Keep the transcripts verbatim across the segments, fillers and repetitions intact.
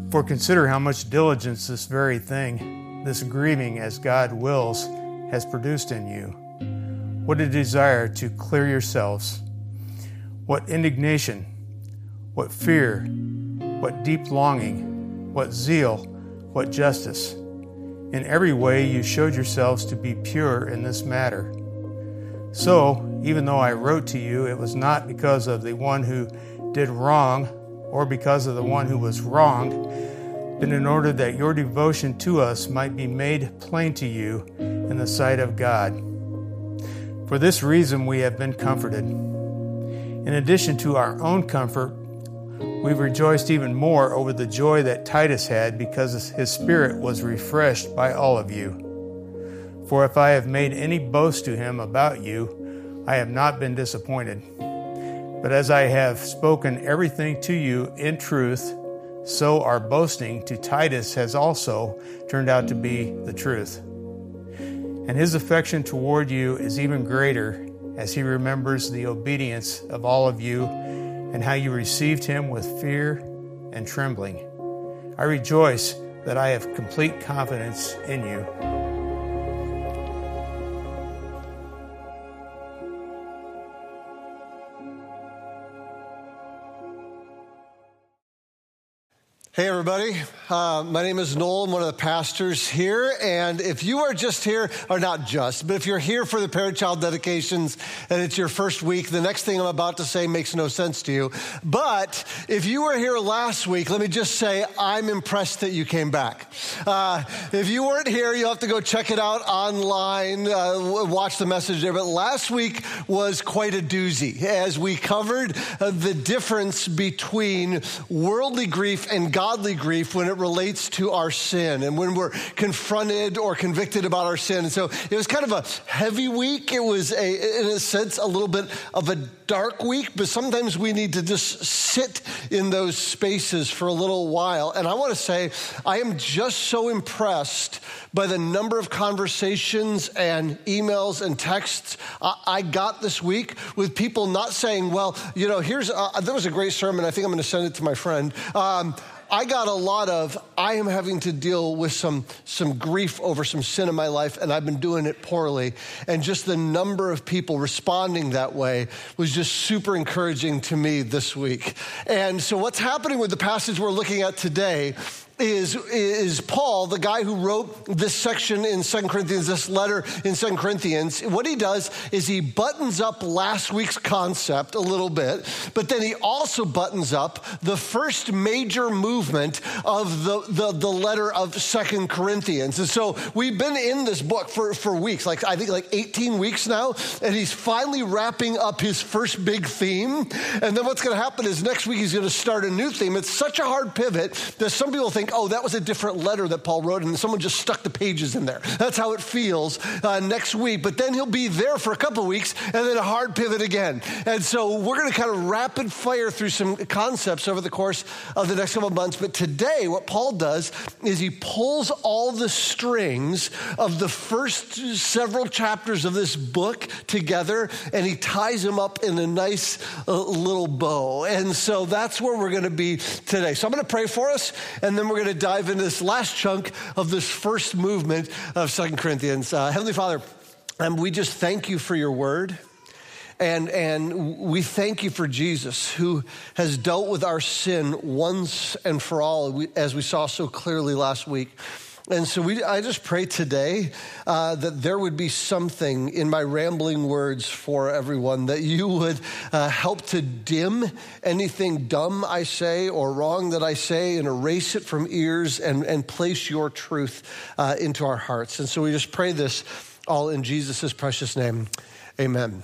For consider how much diligence this very thing, this grieving as God wills, has produced in you. What a desire to clear yourselves. What indignation, what fear, what deep longing, what zeal, what justice. In every way you showed yourselves to be pure in this matter. So, even though I wrote to you, it was not because of the one who did wrong or because of the one who was wronged, but in order that your devotion to us might be made plain to you in the sight of God. For this reason we have been comforted. In addition to our own comfort, we've rejoiced even more over the joy that Titus had because his spirit was refreshed by all of you. For if I have made any boast to him about you, I have not been disappointed. But as I have spoken everything to you in truth, so our boasting to Titus has also turned out to be the truth. And his affection toward you is even greater as he remembers the obedience of all of you and how you received him with fear and trembling. I rejoice that I have complete confidence in you. Hey everybody, uh, my name is Noel. I'm one of the pastors here, and if you are just here, or not just, but if you're here for the parent-child dedications and it's your first week, the next thing I'm about to say makes no sense to you. But if you were here last week, let me just say I'm impressed that you came back. Uh, if you weren't here, you'll have to go check it out online, uh, watch the message there. But last week was quite a doozy as we covered uh, the difference between worldly grief and God godly grief when it relates to our sin and when we're confronted or convicted about our sin. And so it was kind of a heavy week. It was, a, in a sense, a little bit of a dark week, but sometimes we need to just sit in those spaces for a little while. And I want to say, I am just so impressed by the number of conversations and emails and texts I got this week with people not saying, well, you know, here's, uh, there was a great sermon. I think I'm going to send it to my friend. Um, I got a lot of, I am having to deal with some, some grief over some sin in my life, and I've been doing it poorly. And just the number of people responding that way was just super encouraging to me this week. And so what's happening with the passage we're looking at today is, is Paul, the guy who wrote this section in Second Corinthians, this letter in Second Corinthians. What he does is he buttons up last week's concept a little bit, but then he also buttons up the first major movement of the, the, the letter of Second Corinthians. And so we've been in this book for, for weeks, like I think like eighteen weeks now, and he's finally wrapping up his first big theme. And then what's going to happen is next week he's going to start a new theme. It's such a hard pivot that some people think, oh, that was a different letter that Paul wrote, and someone just stuck the pages in there. That's how it feels uh, next week. But then he'll be there for a couple of weeks, and then a hard pivot again. And so we're going to kind of rapid fire through some concepts over the course of the next couple of months. But today, what Paul does is he pulls all the strings of the first several chapters of this book together, and he ties them up in a nice uh, little bow. And so that's where we're going to be today. So I'm going to pray for us, and then we're going to dive into this last chunk of this first movement of Second Corinthians. Uh, Heavenly Father, um, we just thank you for your word. And, and we thank you for Jesus, who has dealt with our sin once and for all, as we saw so clearly last week. And so we, I just pray today uh, that there would be something in my rambling words for everyone, that you would uh, help to dim anything dumb I say or wrong that I say and erase it from ears and, and place your truth uh, into our hearts. And so we just pray this all in Jesus' precious name. Amen.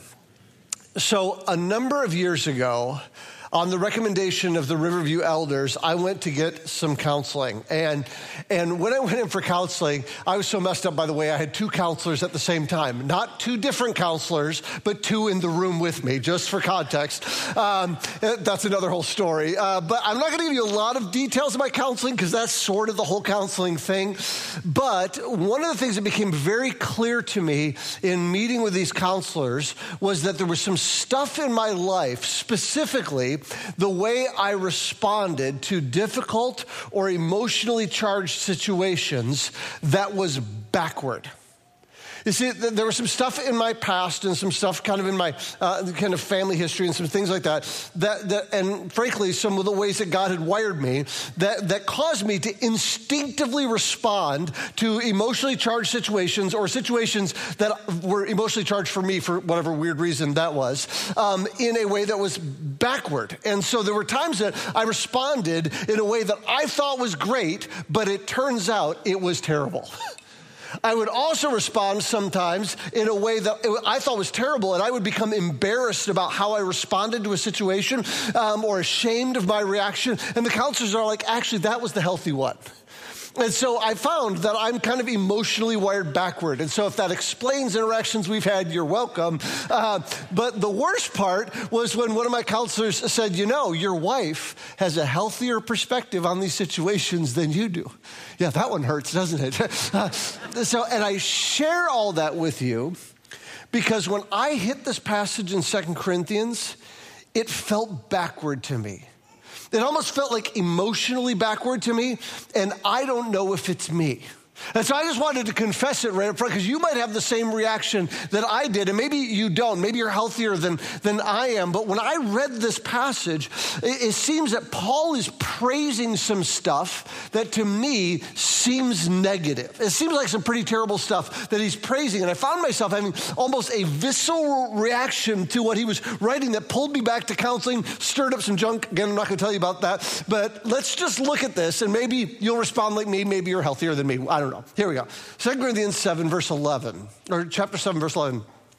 So a number of years ago, on the recommendation of the Riverview elders, I went to get some counseling. And and when I went in for counseling, I was so messed up, by the way, I had two counselors at the same time. Not two different counselors, but two in the room with me, just for context. Um, that's another whole story. Uh, but I'm not going to give you a lot of details of my counseling because that's sort of the whole counseling thing. But one of the things that became very clear to me in meeting with these counselors was that there was some stuff in my life, specifically say the way I responded to difficult or emotionally charged situations that was backward. You see, there was some stuff in my past and some stuff kind of in my uh, kind of family history and some things like that, that, that, and frankly, some of the ways that God had wired me that, that caused me to instinctively respond to emotionally charged situations or situations that were emotionally charged for me for whatever weird reason that was, um, in a way that was backward. And so there were times that I responded in a way that I thought was great, but it turns out it was terrible. I would also respond sometimes in a way that I thought was terrible, and I would become embarrassed about how I responded to a situation um, or ashamed of my reaction. And the counselors are like, actually, that was the healthy one. And so I found that I'm kind of emotionally wired backward. And so if that explains interactions we've had, you're welcome. Uh, but the worst part was when one of my counselors said, you know, your wife has a healthier perspective on these situations than you do. Yeah, that one hurts, doesn't it? uh, so, and I share all that with you because when I hit this passage in Second Corinthians, it felt backward to me. It almost felt like emotionally backward to me, and I don't know if it's me. And so I just wanted to confess it right up front because you might have the same reaction that I did, and maybe you don't. Maybe you're healthier than, than I am. But when I read this passage, it, it seems that Paul is praising some stuff that to me seems negative. It seems like some pretty terrible stuff that he's praising. And I found myself having almost a visceral reaction to what he was writing that pulled me back to counseling, stirred up some junk. Again, I'm not going to tell you about that. But let's just look at this, and maybe you'll respond like me. Maybe you're healthier than me. I don't know. Here we go. Second Corinthians seven, verse eleven, or chapter seven, verse eleven.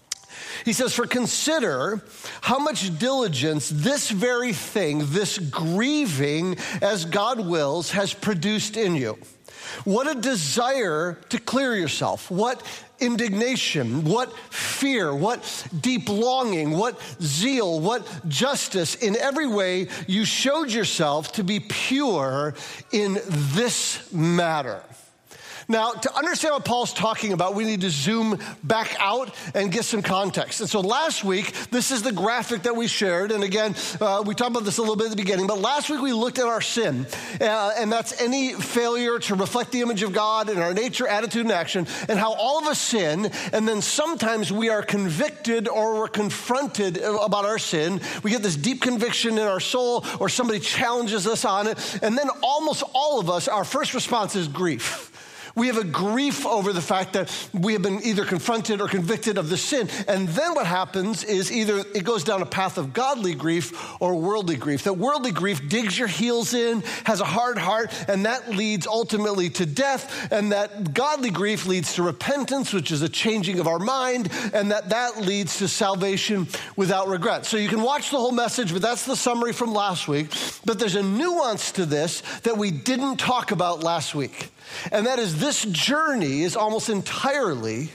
He says, for consider how much diligence this very thing, this grieving as God wills, has produced in you. What a desire to clear yourself. What indignation, what fear, what deep longing, what zeal, what justice. In every way, you showed yourself to be pure in this matter. Now, to understand what Paul's talking about, we need to zoom back out and get some context. And so last week, this is the graphic that we shared. And again, uh, we talked about this a little bit at the beginning. But last week, we looked at our sin. Uh, and that's any failure to reflect the image of God in our nature, attitude, and action. And how all of us sin. And then sometimes we are convicted or we're confronted about our sin. We get this deep conviction in our soul or somebody challenges us on it. And then almost all of us, our first response is grief. We have a grief over the fact that we have been either confronted or convicted of the sin. And then what happens is either it goes down a path of godly grief or worldly grief. That worldly grief digs your heels in, has a hard heart, and that leads ultimately to death. And that godly grief leads to repentance, which is a changing of our mind, and that that leads to salvation without regret. So you can watch the whole message, but that's the summary from last week. But there's a nuance to this that we didn't talk about last week. And that is this journey is almost entirely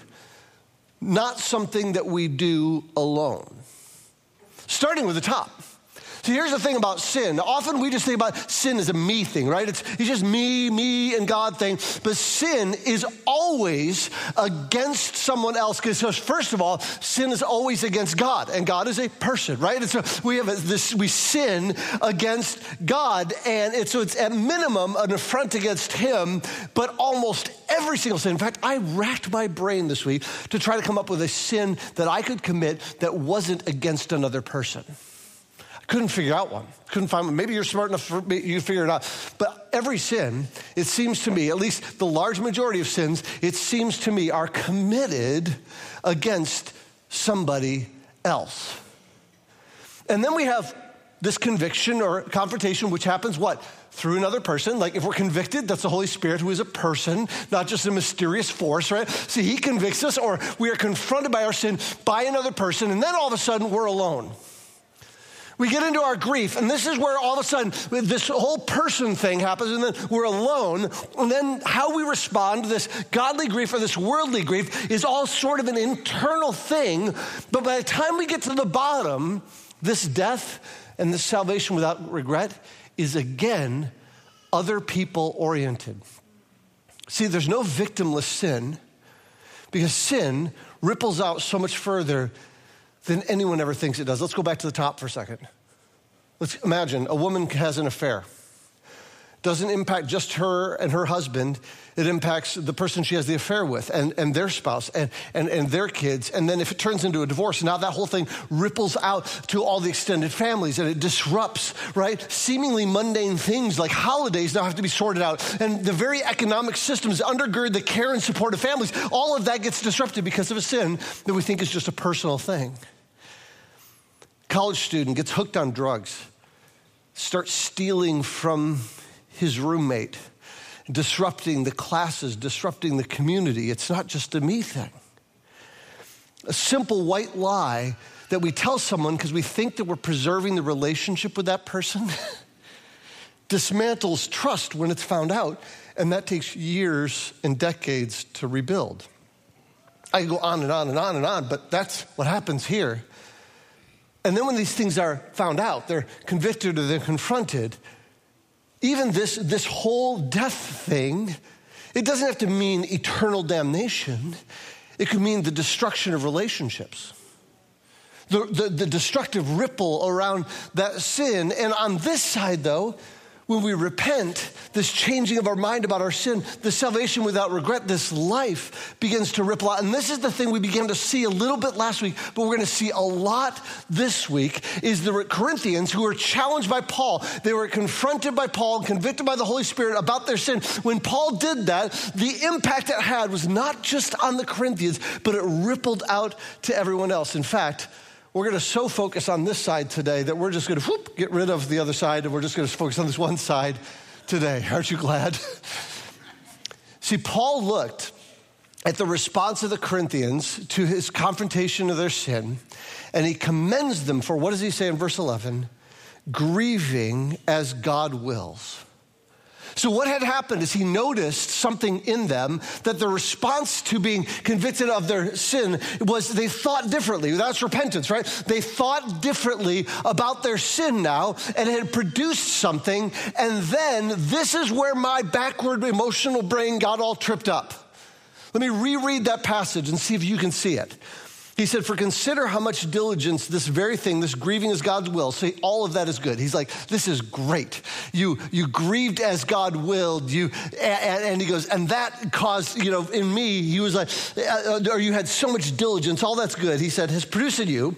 not something that we do alone. Starting with the top. So here's the thing about sin. Often we just think about sin as a me thing, right? It's, it's just me, me, and God thing. But sin is always against someone else. Because first of all, sin is always against God. And God is a person, right? And so we have a, this, we sin against God. And it's, so it's at minimum an affront against him. But almost every single sin. In fact, I racked my brain this week to try to come up with a sin that I could commit that wasn't against another person. Couldn't figure out one. Couldn't find one. Maybe you're smart enough for me, you figure it out. But every sin, it seems to me, at least the large majority of sins, it seems to me are committed against somebody else. And then we have this conviction or confrontation, which happens what? Through another person. Like if we're convicted, that's the Holy Spirit who is a person, not just a mysterious force, right? See, he convicts us, or we are confronted by our sin by another person, and then all of a sudden we're alone. We get into our grief, and this is where all of a sudden this whole person thing happens, and then we're alone. And then how we respond to this godly grief or this worldly grief is all sort of an internal thing. But by the time we get to the bottom, this death and this salvation without regret is again other people oriented. See, there's no victimless sin because sin ripples out so much further than anyone ever thinks it does. Let's go back to the top for a second. Let's imagine a woman has an affair. Doesn't impact just her and her husband. It impacts the person she has the affair with and, and their spouse and, and, and their kids. And then if it turns into a divorce, now that whole thing ripples out to all the extended families and it disrupts, right? Seemingly mundane things like holidays now have to be sorted out. And the very economic systems undergird the care and support of families. All of that gets disrupted because of a sin that we think is just a personal thing. College student gets hooked on drugs, starts stealing from his roommate, disrupting the classes, disrupting the community. It's not just a me thing. A simple white lie that we tell someone because we think that we're preserving the relationship with that person dismantles trust when it's found out, and that takes years and decades to rebuild. I can go on and on and on and on, but that's what happens here. And then when these things are found out, they're convicted or they're confronted, even this, this whole death thing, it doesn't have to mean eternal damnation. It could mean the destruction of relationships, the, the, the destructive ripple around that sin. And on this side, though, when we repent, this changing of our mind about our sin, the salvation without regret, this life begins to ripple out. And this is the thing we began to see a little bit last week, but we're going to see a lot this week, is the Corinthians who were challenged by Paul. They were confronted by Paul and convicted by the Holy Spirit about their sin. When Paul did that, the impact it had was not just on the Corinthians, but it rippled out to everyone else. In fact, we're going to so focus on this side today that we're just going to whoop, get rid of the other side, and we're just going to focus on this one side today. Aren't you glad? See, Paul looked at the response of the Corinthians to his confrontation of their sin, and he commends them for, what does he say in verse eleven? Grieving as God wills. So what had happened is he noticed something in them, that the response to being convicted of their sin was they thought differently. That's repentance, right? They thought differently about their sin now, and it had produced something. And then this is where my backward emotional brain got all tripped up. Let me reread that passage and see if you can see it. He said, for consider how much diligence this very thing, this grieving as God's will. So all of that is good. He's like, this is great. You you grieved as God willed. You and, and he goes, and that caused, you know, in me, he was like, or you had so much diligence. All that's good. He said, has produced in you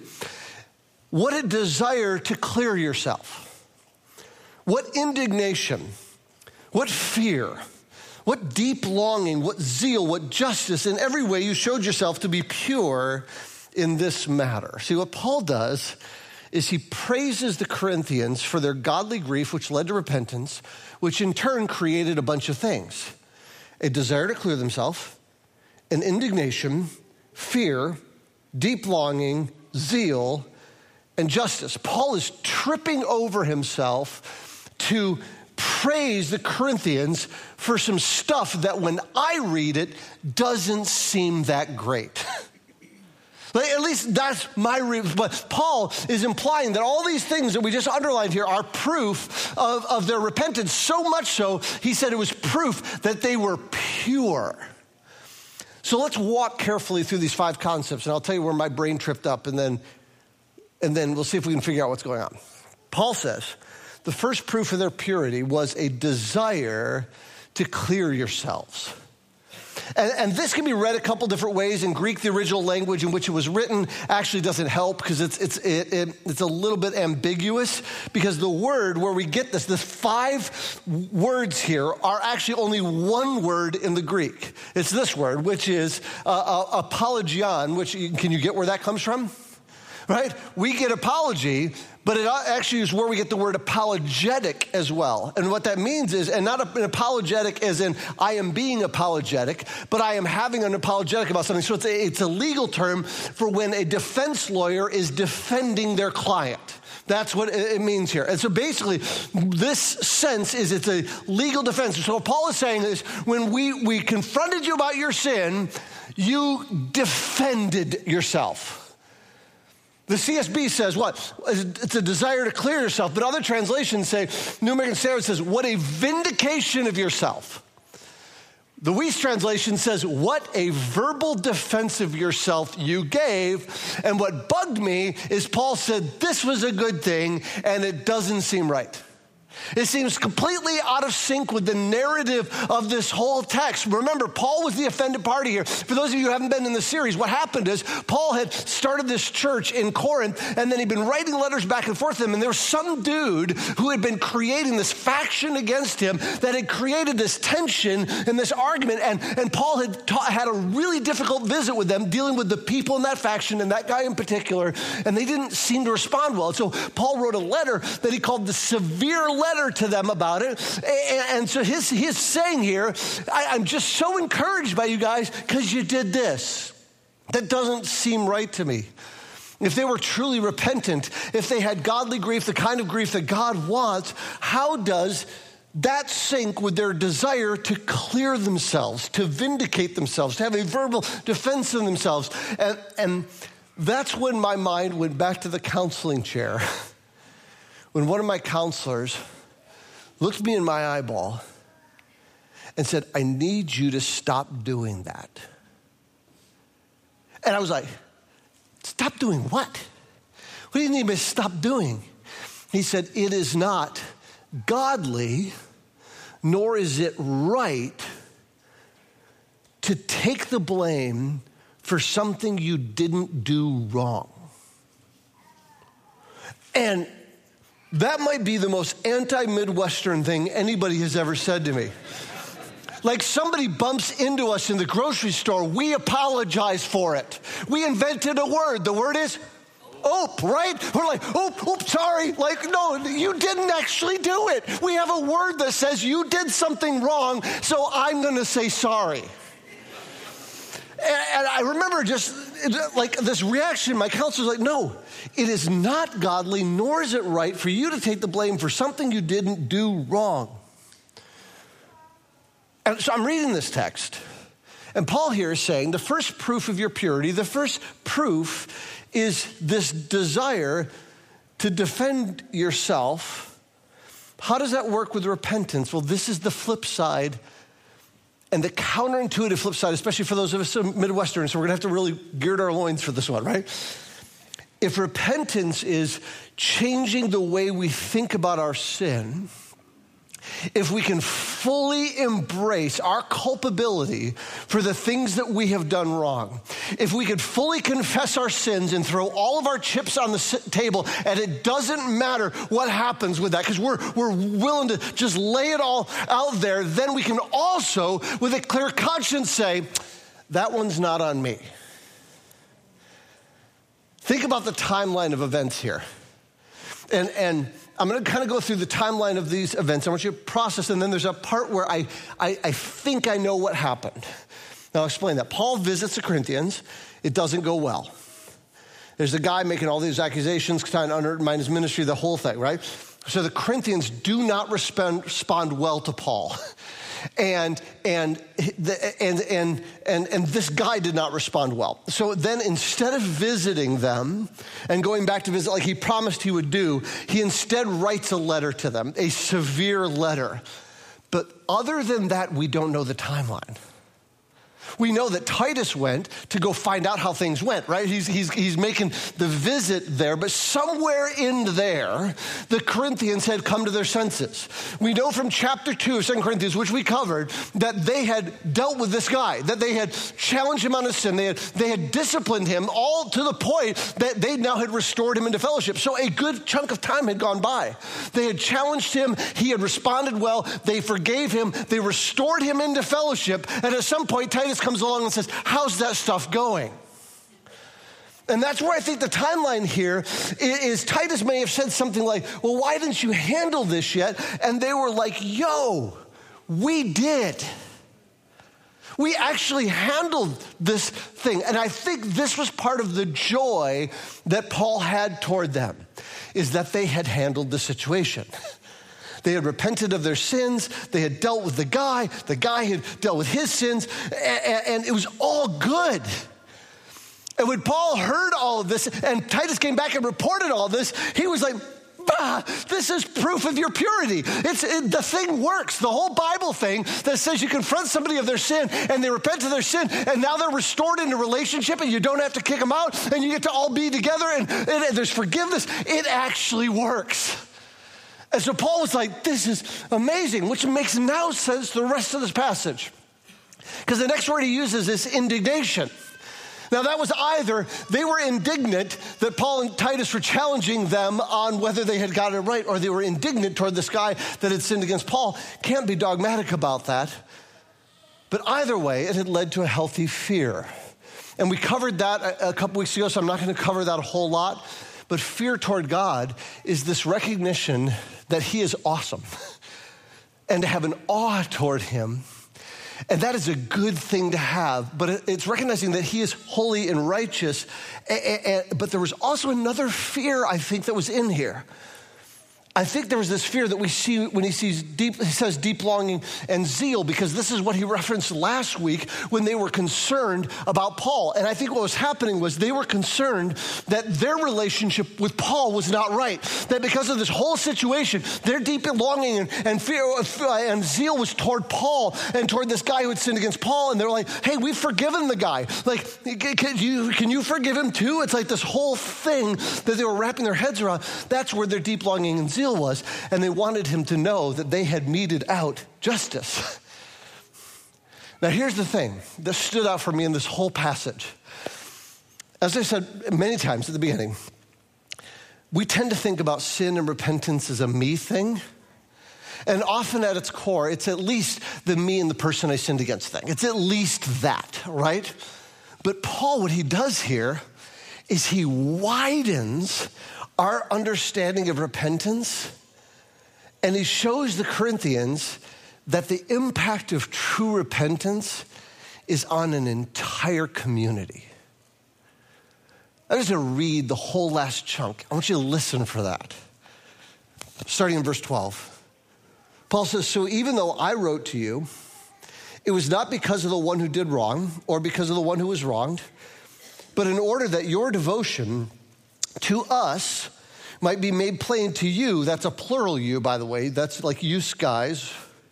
what a desire to clear yourself. What indignation, what fear, what deep longing, what zeal, what justice. In every way you showed yourself to be pure in this matter. See, what Paul does is he praises the Corinthians for their godly grief, which led to repentance, which in turn created a bunch of things. A desire to clear themselves, an indignation, fear, deep longing, zeal, and justice. Paul is tripping over himself to praise the Corinthians for some stuff that when I read it doesn't seem that great. Like, at least that's my read. But Paul is implying that all these things that we just underlined here are proof of, of their repentance. So much so, he said it was proof that they were pure. So let's walk carefully through these five concepts, and I'll tell you where my brain tripped up, and then, and then we'll see if we can figure out what's going on. Paul says, the first proof of their purity was a desire to clear yourselves. And, and this can be read a couple different ways. In Greek, the original language in which it was written actually doesn't help because it's it's it, it, it's a little bit ambiguous, because the word where we get this, this five words here are actually only one word in the Greek. It's this word, which is uh, uh, apologion, which, can you get where that comes from? Right? We get apology, but it actually is where we get the word apologetic as well. And what that means is, and not an apologetic as in I am being apologetic, but I am having an apologetic about something. So it's a, it's a legal term for when a defense lawyer is defending their client. That's what it means here. And so basically, this sense is it's a legal defense. So what Paul is saying is, when we, we confronted you about your sin, you defended yourself. The C S B says what? It's a desire to clear yourself. But other translations say, New American Standard says, what a vindication of yourself. The Weiss translation says, what a verbal defense of yourself you gave. And what bugged me is Paul said this was a good thing, and it doesn't seem right. It seems completely out of sync with the narrative of this whole text. Remember, Paul was the offended party here. For those of you who haven't been in the series, what happened is Paul had started this church in Corinth, and then he'd been writing letters back and forth to them, and there was some dude who had been creating this faction against him that had created this tension and this argument, and, and Paul had ta- had a really difficult visit with them, dealing with the people in that faction and that guy in particular, and they didn't seem to respond well. So Paul wrote a letter that he called the severe letter to them about it. And, and so his, his saying here, I, I'm just so encouraged by you guys because you did this. That doesn't seem right to me. If they were truly repentant, if they had godly grief, the kind of grief that God wants, how does that sync with their desire to clear themselves, to vindicate themselves, to have a verbal defense of themselves? And, and that's when my mind went back to the counseling chair. When one of my counselors looked me in my eyeball and said, I need you to stop doing that. And I was like, stop doing what? What do you need me to stop doing? He said, it is not godly, nor is it right to take the blame for something you didn't do wrong. And that might be the most anti-Midwestern thing anybody has ever said to me. Like somebody bumps into us in the grocery store, we apologize for it. We invented a word. The word is oop, right? We're like, oop, oop, sorry. Like, no, you didn't actually do it. We have a word that says you did something wrong, so I'm going to say sorry. And I remember just like this reaction, my counselor's like, no, it is not godly, nor is it right for you to take the blame for something you didn't do wrong. And so I'm reading this text, and Paul here is saying the first proof of your purity, the first proof is this desire to defend yourself. How does that work with repentance? Well, this is the flip side. And the counterintuitive flip side, especially for those of us Midwestern, so we're gonna have to really gird our loins for this one, right? If repentance is changing the way we think about our sin, if we can fully embrace our culpability for the things that we have done wrong, if we could fully confess our sins and throw all of our chips on the table, and it doesn't matter what happens with that, because we're, we're willing to just lay it all out there, then we can also, with a clear conscience, say, that one's not on me. Think about the timeline of events here. And, and I'm going to kind of go through the timeline of these events. I want you to process, and then there's a part where I, I, I think I know what happened. Now, I'll explain that. Paul visits the Corinthians. It doesn't go well. There's a guy making all these accusations, trying to undermine his ministry, the whole thing, right? So the Corinthians do not respond, respond well to Paul. And and and and and and this guy did not respond well. So then, instead of visiting them and going back to visit like he promised he would do, he instead writes a letter to them, a severe letter. But other than that, we don't know the timeline. We know that Titus went to go find out how things went, right? He's, he's, he's making the visit there, but somewhere in there, the Corinthians had come to their senses. We know from chapter two of Second Corinthians, which we covered, that they had dealt with this guy, that they had challenged him on his sin. They had, they had disciplined him all to the point that they now had restored him into fellowship. So a good chunk of time had gone by. They had challenged him. He had responded well. They forgave him. They restored him into fellowship. And at some point, Titus comes along and says, how's that stuff going? And that's where I think the timeline here is, is Titus may have said something like, well, why didn't you handle this yet? And they were like, yo, we did. We actually handled this thing. And I think this was part of the joy that Paul had toward them, is that they had handled the situation. They had repented of their sins. They had dealt with the guy. The guy had dealt with his sins. And, and it was all good. And when Paul heard all of this, and Titus came back and reported all this, he was like, Bah, this is proof of your purity. It's it, the thing works. The whole Bible thing that says you confront somebody of their sin and they repent of their sin and now they're restored in a relationship and you don't have to kick them out and you get to all be together and, and, and there's forgiveness. It actually works. And so Paul was like, this is amazing, which makes now sense to the rest of this passage. Because the next word he uses is indignation. Now that was either they were indignant that Paul and Titus were challenging them on whether they had got it right, or they were indignant toward this guy that had sinned against Paul. Can't be dogmatic about that. But either way, it had led to a healthy fear. And we covered that a, a couple weeks ago, so I'm not going to cover that a whole lot. But fear toward God is this recognition that he is awesome and to have an awe toward him. And that is a good thing to have, but it's recognizing that he is holy and righteous. But there was also another fear, I think, that was in here. I think there was this fear that we see when he sees deep, he says deep longing and zeal, because this is what he referenced last week when they were concerned about Paul. And I think what was happening was they were concerned that their relationship with Paul was not right. That because of this whole situation, their deep longing and, and fear and zeal was toward Paul and toward this guy who had sinned against Paul. And they're like, hey, we've forgiven the guy. Like, can you, can you forgive him too? It's like this whole thing that they were wrapping their heads around. That's where their deep longing and zeal was, and they wanted him to know that they had meted out justice. Now here's the thing that stood out for me in this whole passage. As I said many times at the beginning, we tend to think about sin and repentance as a me thing. And often at its core, it's at least the me and the person I sinned against thing. It's at least that, right? But Paul, what he does here is he widens our understanding of repentance, and he shows the Corinthians that the impact of true repentance is on an entire community. I'm just going to read the whole last chunk. I want you to listen for that. Starting in verse twelve. Paul says, so even though I wrote to you, it was not because of the one who did wrong or because of the one who was wronged, but in order that your devotion to us might be made plain to you. That's a plural you, by the way. That's like you guys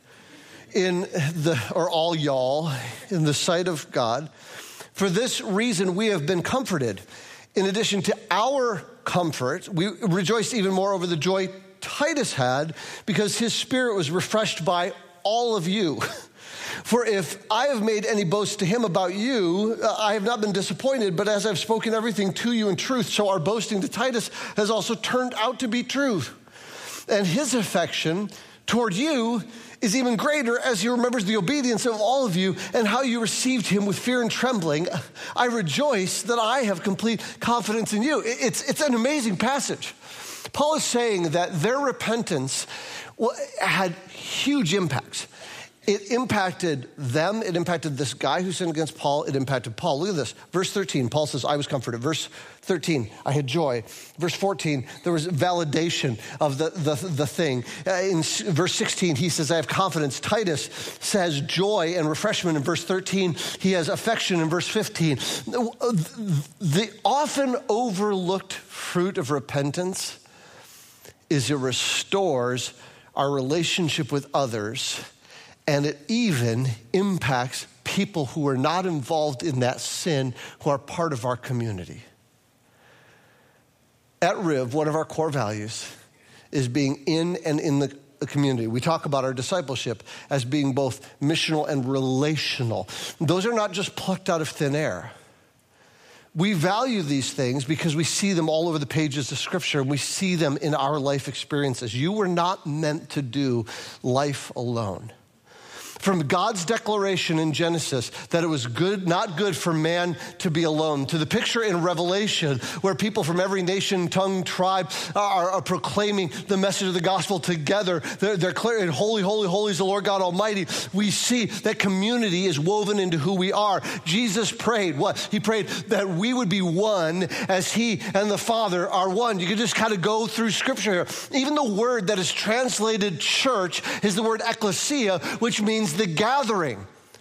in the, or all y'all in the sight of God. For this reason, we have been comforted. In addition to our comfort, we rejoiced even more over the joy Titus had because his spirit was refreshed by all of you. For if I have made any boast to him about you, I have not been disappointed, but as I've spoken everything to you in truth, so our boasting to Titus has also turned out to be truth. And his affection toward you is even greater as he remembers the obedience of all of you and how you received him with fear and trembling. I rejoice that I have complete confidence in you. It's, it's an amazing passage. Paul is saying that their repentance had huge impacts. It impacted them. It impacted this guy who sinned against Paul. It impacted Paul. Look at this. Verse thirteen, Paul says, I was comforted. Verse thirteen, I had joy. Verse fourteen, there was validation of the, the, the thing. Uh, in verse sixteen, he says, I have confidence. Titus says joy and refreshment. In verse thirteen, he has affection. In verse fifteen, the often overlooked fruit of repentance is it restores our relationship with others. And it even impacts people who are not involved in that sin, who are part of our community. At Riv, one of our core values is being in and in the community. We talk about our discipleship as being both missional and relational. Those are not just plucked out of thin air. We value these things because we see them all over the pages of Scripture, and we see them in our life experiences. You were not meant to do life alone. From God's declaration in Genesis that it was good, not good for man to be alone, to the picture in Revelation where people from every nation, tongue, tribe are, are proclaiming the message of the gospel together. They're, they're clear, holy, holy, holy is the Lord God Almighty. We see that community is woven into who we are. Jesus prayed what? He prayed that we would be one as he and the Father are one. You can just kind of go through Scripture here. Even the word that is translated church is the word ecclesia, which means the gathering.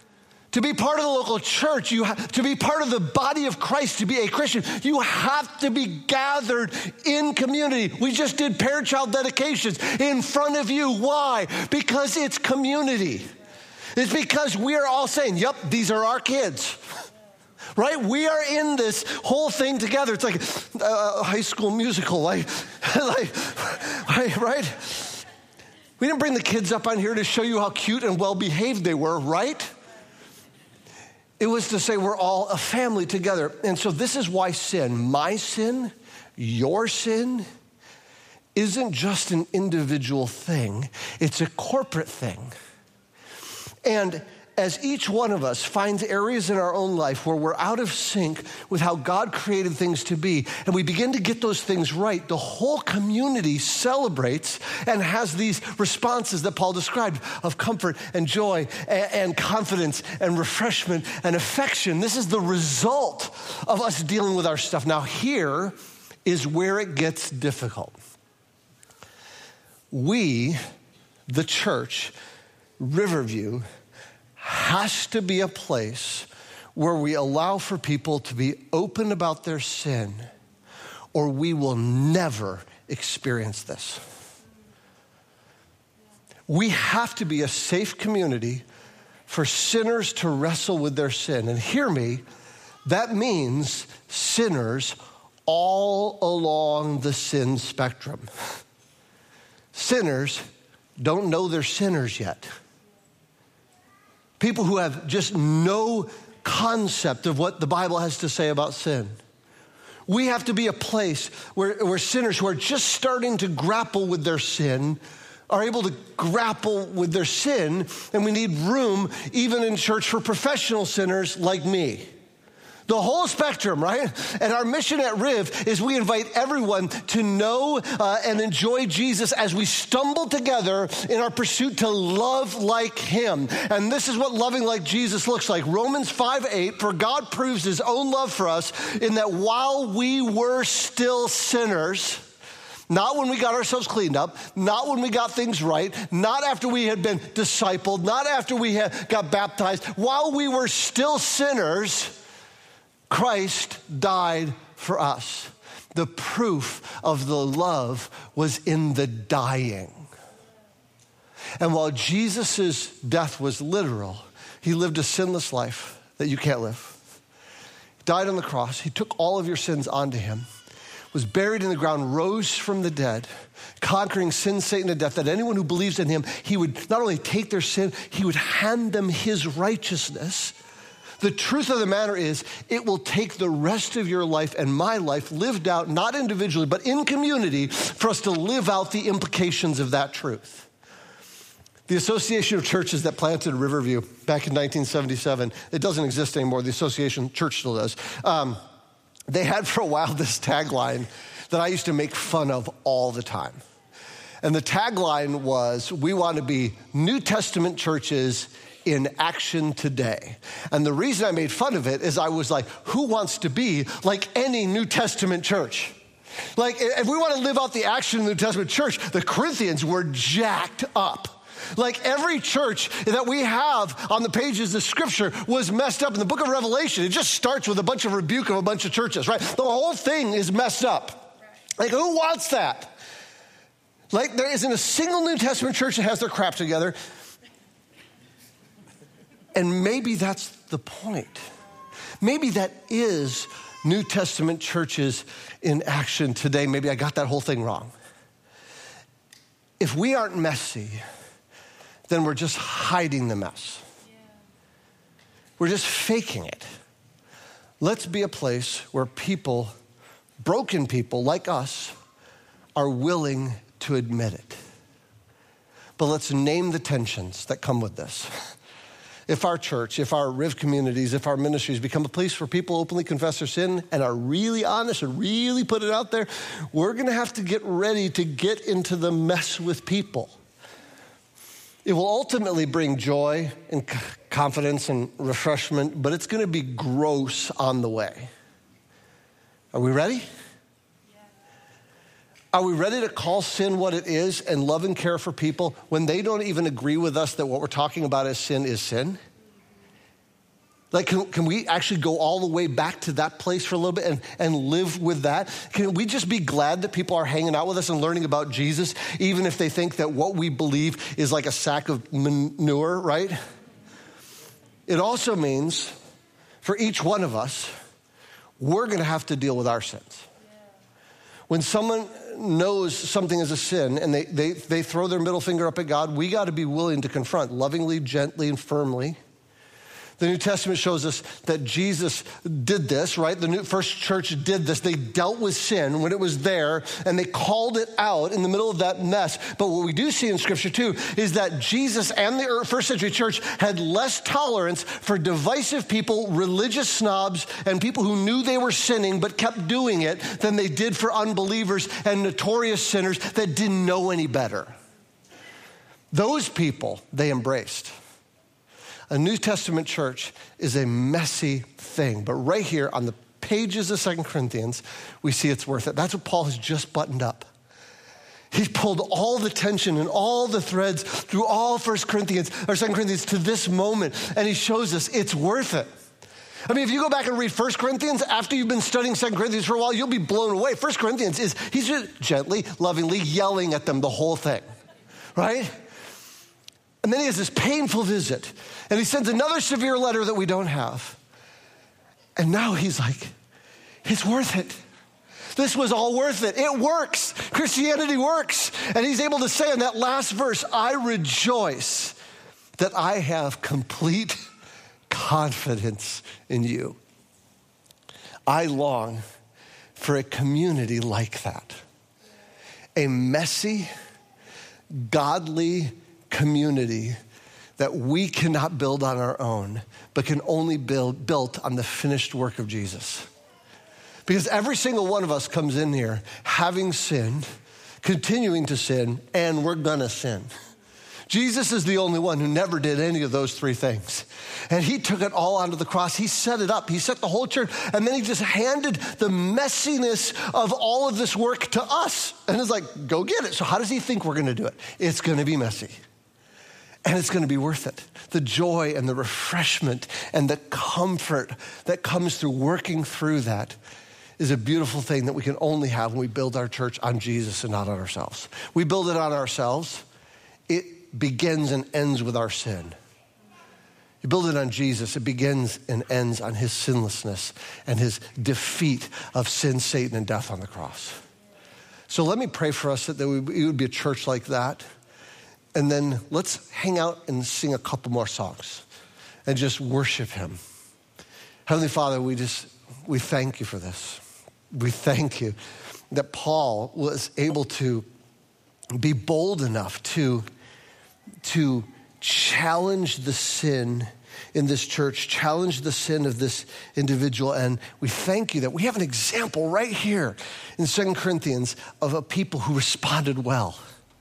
To be part of the local church, you have to be part of the body of Christ, to be a Christian, you have to be gathered in community. We just did parent-child dedications in front of you. Why? Because it's community. It's because we are all saying, yep, these are our kids. Right? We are in this whole thing together. It's like a High School Musical, like, like right? We didn't bring the kids up on here to show you how cute and well-behaved they were, right? It was to say we're all a family together. And so this is why sin, my sin, your sin, isn't just an individual thing. It's a corporate thing. And as each one of us finds areas in our own life where we're out of sync with how God created things to be, and we begin to get those things right, the whole community celebrates and has these responses that Paul described of comfort and joy and, and confidence and refreshment and affection. This is the result of us dealing with our stuff. Now, here is where it gets difficult. We, the church, Riverview, has to be a place where we allow for people to be open about their sin, or we will never experience this. We have to be a safe community for sinners to wrestle with their sin. And hear me, that means sinners all along the sin spectrum. Sinners don't know they're sinners yet. People who have just no concept of what the Bible has to say about sin. We have to be a place where, where sinners who are just starting to grapple with their sin are able to grapple with their sin, and we need room even in church for professional sinners like me. The whole spectrum, right? And our mission at Riv is we invite everyone to know uh, and enjoy Jesus as we stumble together in our pursuit to love like him. And this is what loving like Jesus looks like. Romans five eight, for God proves his own love for us in that while we were still sinners, not when we got ourselves cleaned up, not when we got things right, not after we had been discipled, not after we had got baptized, while we were still sinners, Christ died for us. The proof of the love was in the dying. And while Jesus' death was literal, he lived a sinless life that you can't live. He died on the cross. He took all of your sins onto him, was buried in the ground, rose from the dead, conquering sin, Satan, and death, that anyone who believes in him, he would not only take their sin, he would hand them his righteousness. The truth of the matter is, it will take the rest of your life and my life lived out, not individually, but in community, for us to live out the implications of that truth. The Association of Churches that planted Riverview back in nineteen seventy-seven, it doesn't exist anymore. The Association Church still does. Um, they had for a while this tagline that I used to make fun of all the time. And the tagline was, we want to be New Testament churches in action today. And the reason I made fun of it is I was like, who wants to be like any New Testament church? Like, if we want to live out the action of the New Testament church, the Corinthians were jacked up. Like every church that we have on the pages of Scripture was messed up. In the book of Revelation, it just starts with a bunch of rebuke of a bunch of churches, right? The whole thing is messed up. Like, who wants that? Like, there isn't a single New Testament church that has their crap together. And maybe that's the point. Maybe that is New Testament churches in action today. Maybe I got that whole thing wrong. If we aren't messy, then we're just hiding the mess. Yeah. We're just faking it. Let's be a place where people, broken people like us, are willing to admit it. But let's name the tensions that come with this. If our church, if our Riv communities, if our ministries become a place where people openly confess their sin and are really honest and really put it out there, we're going to have to get ready to get into the mess with people. It will ultimately bring joy and confidence and refreshment, but it's going to be gross on the way. Are we ready? Are we ready to call sin what it is and love and care for people when they don't even agree with us that what we're talking about as sin is sin? Like, can, can we actually go all the way back to that place for a little bit and, and live with that? Can we just be glad that people are hanging out with us and learning about Jesus, even if they think that what we believe is like a sack of manure, right? It also means for each one of us, we're going to have to deal with our sins. When someone knows something is a sin and they, they, they throw their middle finger up at God, we got to be willing to confront lovingly, gently, and firmly. The New Testament shows us that Jesus did this, right? The new first church did this. They dealt with sin when it was there, and they called it out in the middle of that mess. But what we do see in Scripture, too, is that Jesus and the first century church had less tolerance for divisive people, religious snobs, and people who knew they were sinning but kept doing it than they did for unbelievers and notorious sinners that didn't know any better. Those people they embraced. A New Testament church is a messy thing, but right here on the pages of Second Corinthians, we see it's worth it. That's what Paul has just buttoned up. He's pulled all the tension and all the threads through all First Corinthians or Second Corinthians to this moment, and he shows us it's worth it. I mean, if you go back and read First Corinthians, after you've been studying Second Corinthians for a while, you'll be blown away. First Corinthians is, he's just gently, lovingly yelling at them the whole thing, right? And then he has this painful visit, and he sends another severe letter that we don't have. And now he's like, it's worth it. This was all worth it. It works. Christianity works. And he's able to say in that last verse, I rejoice that I have complete confidence in you. I long for a community like that. A messy, godly community that we cannot build on our own, but can only build built on the finished work of Jesus. Because every single one of us comes in here having sinned, continuing to sin, and we're gonna sin. Jesus is the only one who never did any of those three things. And he took it all onto the cross. He set it up. He set the whole church. And then he just handed the messiness of all of this work to us. And it's like, go get it. So how does he think we're gonna do it? It's gonna be messy. And it's going to be worth it. The joy and the refreshment and the comfort that comes through working through that is a beautiful thing that we can only have when we build our church on Jesus and not on ourselves. We build it on ourselves. It begins and ends with our sin. You build it on Jesus, it begins and ends on his sinlessness and his defeat of sin, Satan, and death on the cross. So let me pray for us that we would be a church like that. And then let's hang out and sing a couple more songs and just worship him. Heavenly Father, we just, we thank you for this. We thank you that Paul was able to be bold enough to, to challenge the sin in this church, challenge the sin of this individual. And we thank you that we have an example right here in Second Corinthians of a people who responded well.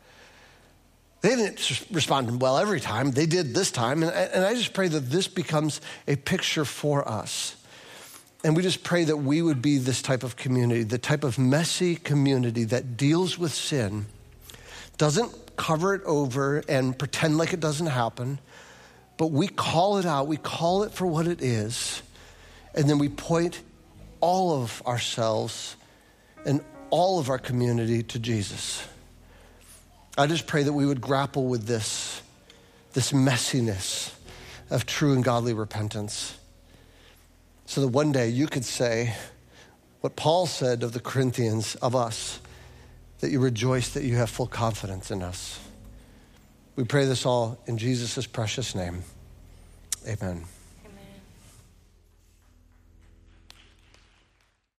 They didn't respond well every time. They did this time. And I, and I just pray that this becomes a picture for us. And we just pray that we would be this type of community, the type of messy community that deals with sin, doesn't cover it over and pretend like it doesn't happen, but we call it out. We call it for what it is. And then we point all of ourselves and all of our community to Jesus. I just pray that we would grapple with this, this messiness of true and godly repentance, so that one day you could say what Paul said of the Corinthians, of us, that you rejoice that you have full confidence in us. We pray this all in Jesus' precious name. Amen.